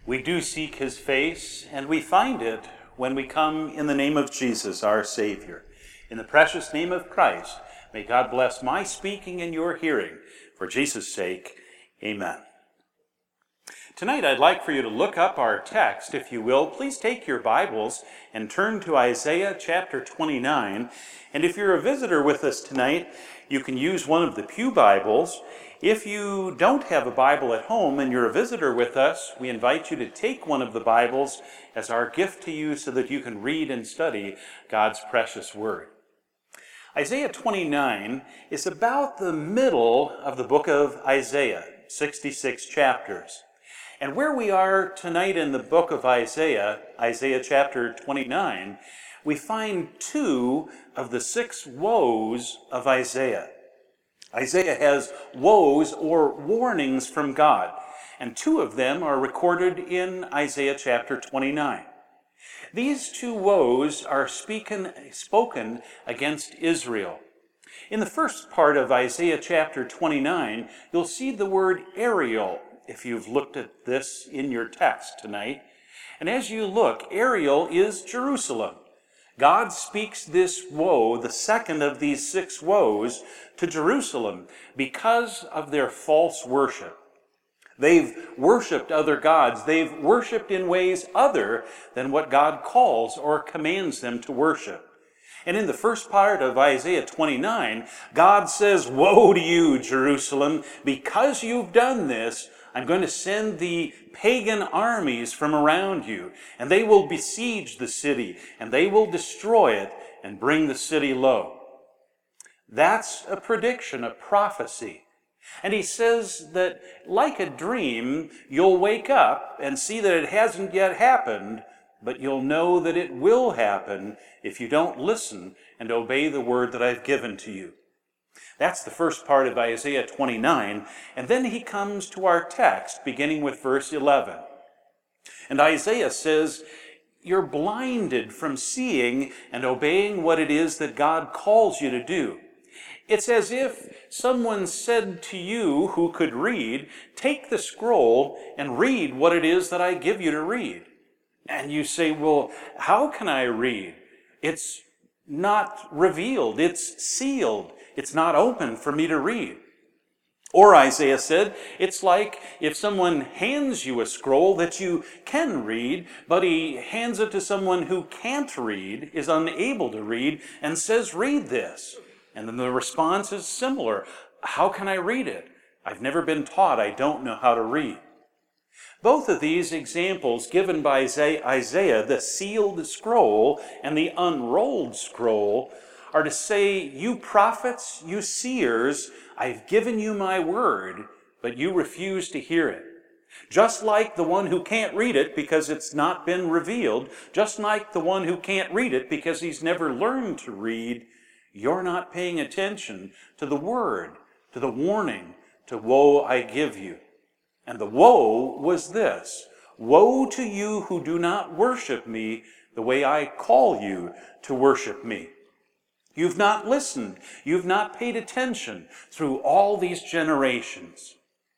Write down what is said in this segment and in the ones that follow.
We do seek his face, and we find it when we come in the name of Jesus, our Savior. In the precious name of Christ, may God bless my speaking and your hearing. For Jesus' sake, amen. Tonight I'd like for you to look up our text, if you will. Please take your Bibles and turn to Isaiah chapter 29. And if you're a visitor with us tonight, you can use one of the pew Bibles. If you don't have a Bible at home and you're a visitor with us, we invite you to take one of the Bibles as our gift to you so that you can read and study God's precious Word. Isaiah 29 is about the middle of the book of Isaiah, 66 chapters. And where we are tonight in the book of Isaiah, Isaiah chapter 29, we find two of the 6 woes of Isaiah. Isaiah has woes or warnings from God, and 2 of them are recorded in Isaiah chapter 29. These 2 woes are spoken against Israel. In the first part of Isaiah chapter 29, you'll see the word Ariel, if you've looked at this in your text tonight. And as you look, Ariel is Jerusalem. God speaks this woe, the second of these 6 woes, to Jerusalem because of their false worship. They've worshiped other gods. They've worshiped in ways other than what God calls or commands them to worship. And in the first part of Isaiah 29, God says, "Woe to you, Jerusalem, because you've done this. I'm going to send the pagan armies from around you, and they will besiege the city, and they will destroy it and bring the city low." That's a prediction, a prophecy. And he says that like a dream, you'll wake up and see that it hasn't yet happened, but you'll know that it will happen if you don't listen and obey the word that I've given to you. That's the first part of Isaiah 29, and then he comes to our text, beginning with verse 11. And Isaiah says, you're blinded from seeing and obeying what it is that God calls you to do. It's as if someone said to you who could read, take the scroll and read what it is that I give you to read. And you say, well, how can I read? It's not revealed. It's sealed. It's not open for me to read. Or Isaiah said, it's like if someone hands you a scroll that you can read, but he hands it to someone who can't read, is unable to read, and says, read this. And then the response is similar. How can I read it? I've never been taught. I don't know how to read. Both of these examples given by Isaiah, the sealed scroll and the unrolled scroll, are to say, you prophets, you seers, I've given you my word, but you refuse to hear it. Just like the one who can't read it because it's not been revealed, just like the one who can't read it because he's never learned to read, you're not paying attention to the word, to the warning, to woe I give you. And the woe was this: woe to you who do not worship me the way I call you to worship me. You've not listened. You've not paid attention through all these generations.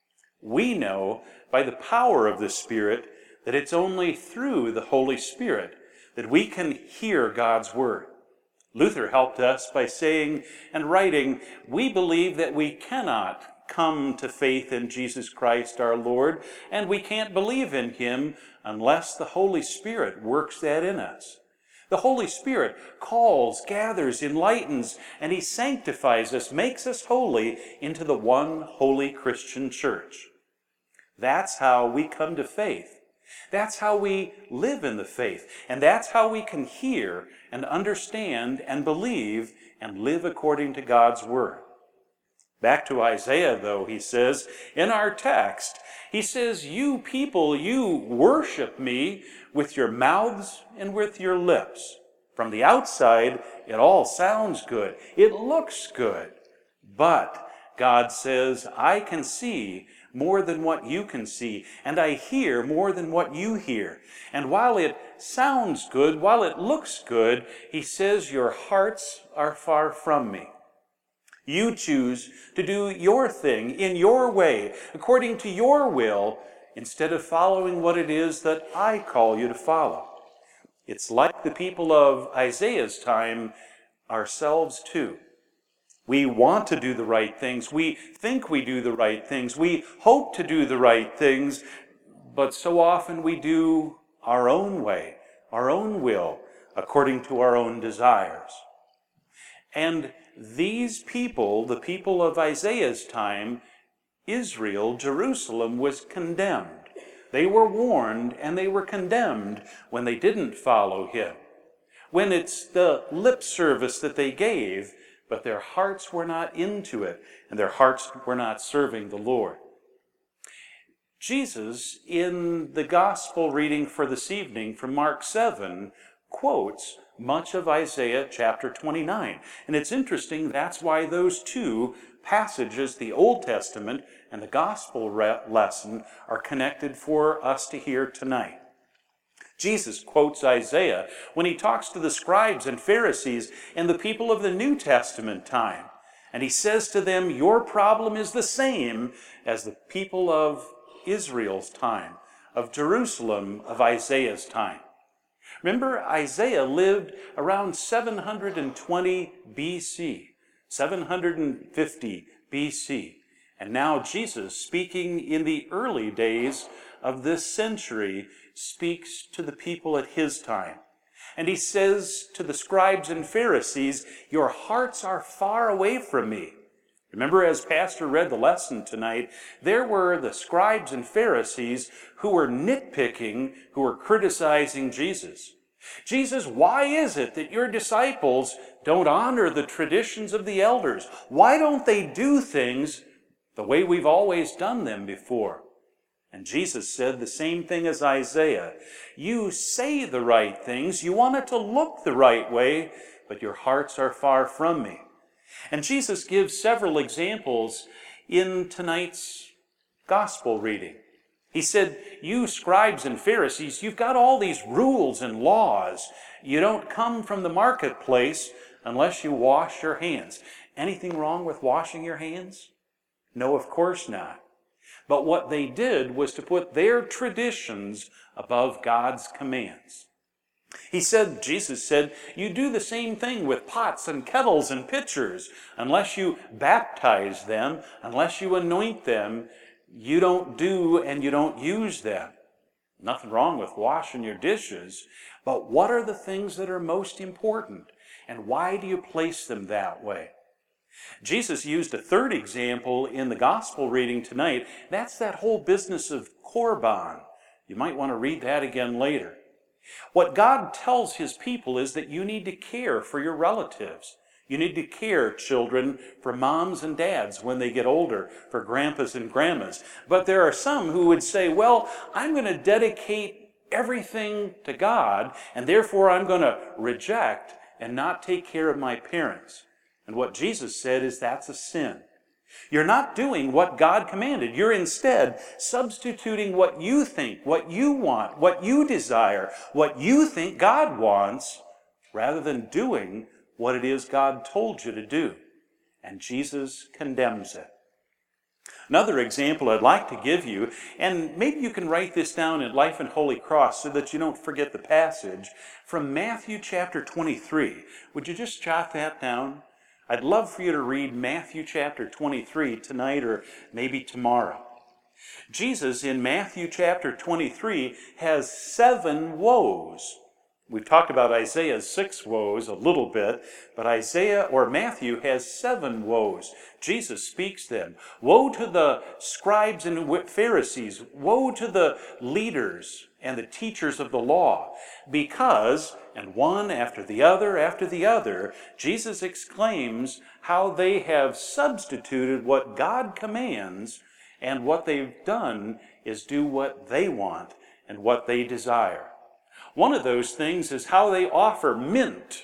We know by the power of the Spirit that it's only through the Holy Spirit that we can hear God's word. Luther helped us by saying and writing, we believe that we cannot come to faith in Jesus Christ our Lord, and we can't believe in him unless the Holy Spirit works that in us. The Holy Spirit calls, gathers, enlightens, and he sanctifies us, makes us holy into the one holy Christian church. That's how we come to faith. That's how we live in the faith. And that's how we can hear and understand and believe and live according to God's word. Back to Isaiah, though, he says, in our text, he says, you people, you worship me with your mouths and with your lips. From the outside, it all sounds good. It looks good. But God says, I can see more than what you can see, and I hear more than what you hear. And while it sounds good, while it looks good, he says, your hearts are far from me. You choose to do your thing in your way, according to your will, instead of following what it is that I call you to follow. It's like the people of Isaiah's time, ourselves too. We want to do the right things. We think we do the right things. We hope to do the right things, but so often we do our own way, our own will, according to our own desires. And these people, the people of Isaiah's time, Israel, Jerusalem, was condemned. They were warned and they were condemned when they didn't follow him. When it's the lip service that they gave, but their hearts were not into it, and their hearts were not serving the Lord. Jesus, in the gospel reading for this evening from Mark 7, quotes much of Isaiah chapter 29. And it's interesting, that's why those two passages, the Old Testament and the gospel lesson, are connected for us to hear tonight. Jesus quotes Isaiah when he talks to the scribes and Pharisees and the people of the New Testament time. And he says to them, your problem is the same as the people of Israel's time, of Jerusalem, of Isaiah's time. Remember, Isaiah lived around 720 BC, 750 BC. And now Jesus, speaking in the early days of this century, speaks to the people at his time. And he says to the scribes and Pharisees, your hearts are far away from me. Remember, as Pastor read the lesson tonight, there were the scribes and Pharisees who were nitpicking, who were criticizing Jesus. Jesus, why is it that your disciples don't honor the traditions of the elders? Why don't they do things the way we've always done them before? And Jesus said the same thing as Isaiah. You say the right things, you want it to look the right way, but your hearts are far from me. And Jesus gives several examples in tonight's gospel reading. He said, you scribes and Pharisees, you've got all these rules and laws. You don't come from the marketplace unless you wash your hands. Anything wrong with washing your hands? No, of course not. But what they did was to put their traditions above God's commands. Jesus said, you do the same thing with pots and kettles and pitchers. Unless you baptize them, unless you anoint them, you don't do and you don't use them. Nothing wrong with washing your dishes, but what are the things that are most important? And why do you place them that way? Jesus used a third example in the gospel reading tonight. That's that whole business of Korban. You might want to read that again later. What God tells his people is that you need to care for your relatives. You need to care, children, for moms and dads when they get older, for grandpas and grandmas. But there are some who would say, well, I'm going to dedicate everything to God, and therefore I'm going to reject and not take care of my parents. And what Jesus said is that's a sin. You're not doing what God commanded. You're instead substituting what you think, what you want, what you desire, what you think God wants, rather than doing what it is God told you to do. And Jesus condemns it. Another example I'd like to give you, and maybe you can write this down in Life and Holy Cross so that you don't forget the passage, from Matthew chapter 23. Would you just jot that down? I'd love for you to read Matthew chapter 23 tonight or maybe tomorrow. Jesus in Matthew chapter 23 has 7 woes. We've talked about Isaiah's 6 woes a little bit, but Matthew has 7 woes. Jesus speaks them. Woe to the scribes and Pharisees. Woe to the leaders and the teachers of the law. Because, and one after the other, Jesus exclaims how they have substituted what God commands, and what they've done is do what they want and what they desire. One of those things is how they offer mint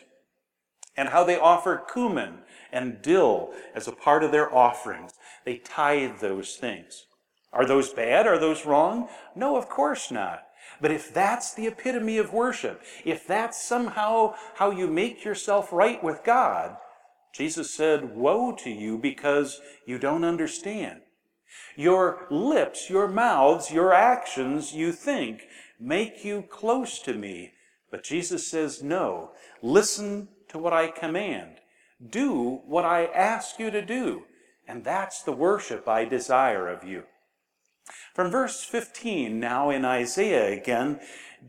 and how they offer cumin and dill as a part of their offerings. They tithe those things. Are those bad? Are those wrong? No, of course not. But if that's the epitome of worship, if that's somehow how you make yourself right with God, Jesus said, woe to you because you don't understand. Your lips, your mouths, your actions, you think, make you close to me. But Jesus says, no, listen to what I command. Do what I ask you to do. And that's the worship I desire of you. From verse 15, now in Isaiah again,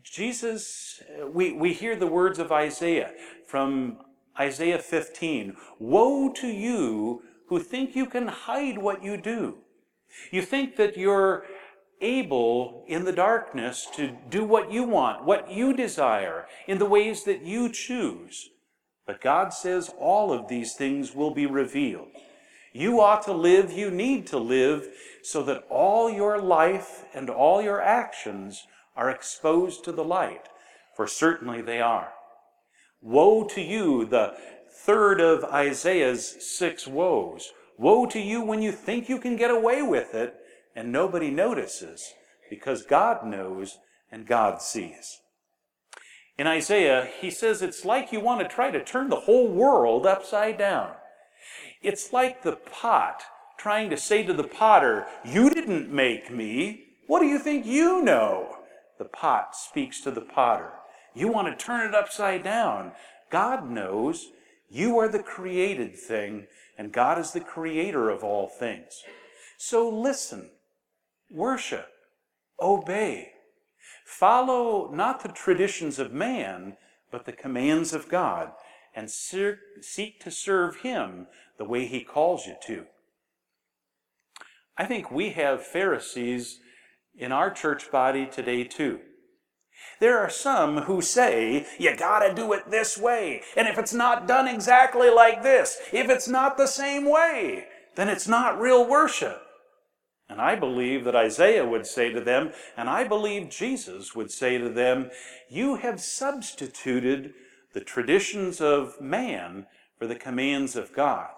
we hear the words of Isaiah from Isaiah 15. Woe to you who think you can hide what you do. You think that you're able in the darkness to do what you want, what you desire, in the ways that you choose. But God says all of these things will be revealed. You ought to live, you need to live, so that all your life and all your actions are exposed to the light, for certainly they are. Woe to you, the third of Isaiah's 6 woes. Woe to you when you think you can get away with it and nobody notices, because God knows and God sees. In Isaiah, he says it's like you want to try to turn the whole world upside down. It's like the pot trying to say to the potter, you didn't make me. What do you think you know? The pot speaks to the potter. You want to turn it upside down. God knows. You are the created thing, and God is the creator of all things. So listen, worship, obey. Follow not the traditions of man, but the commands of God, and seek to serve him the way he calls you to. I think we have Pharisees in our church body today too. There are some who say, you gotta do it this way, and if it's not done exactly like this, if it's not the same way, then it's not real worship. And I believe that Isaiah would say to them, and I believe Jesus would say to them, you have substituted the traditions of man for the commands of God.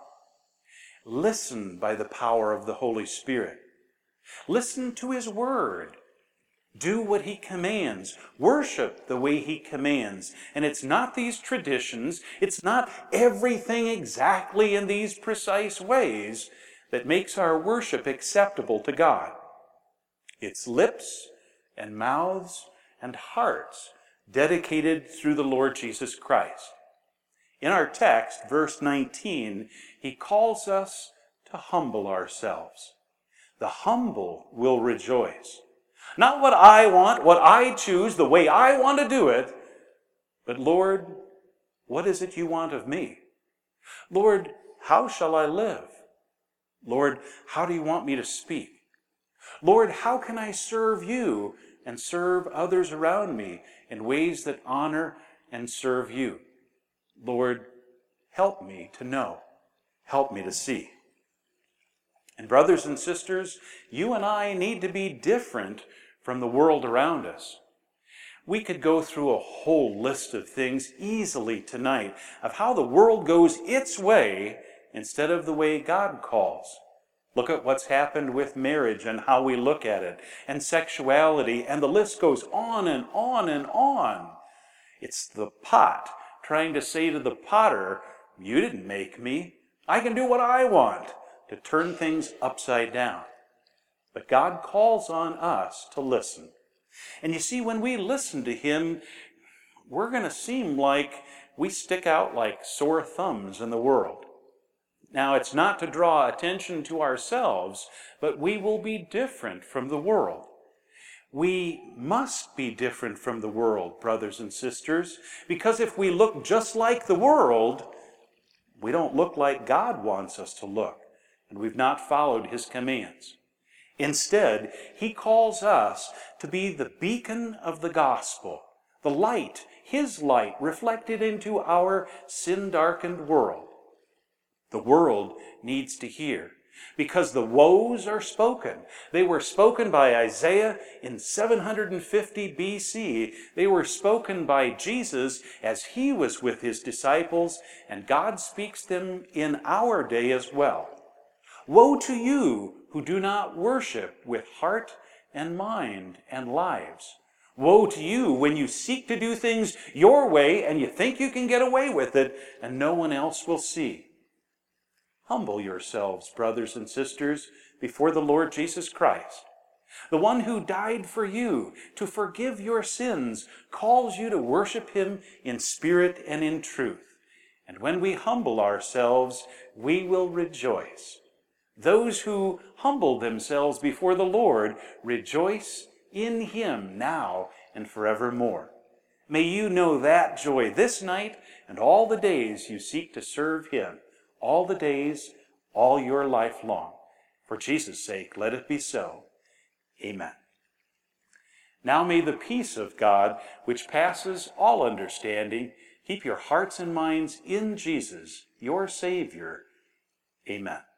Listen by the power of the Holy Spirit. Listen to his word. Do what he commands. Worship the way he commands. And it's not these traditions, it's not everything exactly in these precise ways that makes our worship acceptable to God. It's lips and mouths and hearts dedicated through the Lord Jesus Christ. In our text, verse 19, he calls us to humble ourselves. The humble will rejoice. Not what I want, what I choose, the way I want to do it, but Lord, what is it you want of me? Lord, how shall I live? Lord, how do you want me to speak? Lord, how can I serve you and serve others around me in ways that honor and serve you? Lord, help me to know. Help me to see. And brothers and sisters, you and I need to be different from the world around us. We could go through a whole list of things easily tonight of how the world goes its way instead of the way God calls. Look at what's happened with marriage and how we look at it, and sexuality, and the list goes on and on and on. It's the pot trying to say to the potter, you didn't make me. I can do what I want, to turn things upside down. But God calls on us to listen. And you see, when we listen to him, we're going to seem like we stick out like sore thumbs in the world. Now, it's not to draw attention to ourselves, but we will be different from the world. We must be different from the world, brothers and sisters, because if we look just like the world, we don't look like God wants us to look, and we've not followed his commands. Instead, he calls us to be the beacon of the gospel, the light, his light reflected into our sin-darkened world. The world needs to hear, because the woes are spoken. They were spoken by Isaiah in 750 BC. They were spoken by Jesus as he was with his disciples, and God speaks them in our day as well. Woe to you who do not worship with heart and mind and lives. Woe to you when you seek to do things your way and you think you can get away with it and no one else will see. Humble yourselves, brothers and sisters, before the Lord Jesus Christ. The one who died for you to forgive your sins calls you to worship him in spirit and in truth. And when we humble ourselves, we will rejoice. Those who humble themselves before the Lord rejoice in him now and forevermore. May you know that joy this night and all the days you seek to serve him, all the days, all your life long. For Jesus' sake, let it be so. Amen. Now may the peace of God, which passes all understanding, keep your hearts and minds in Jesus, your Savior. Amen.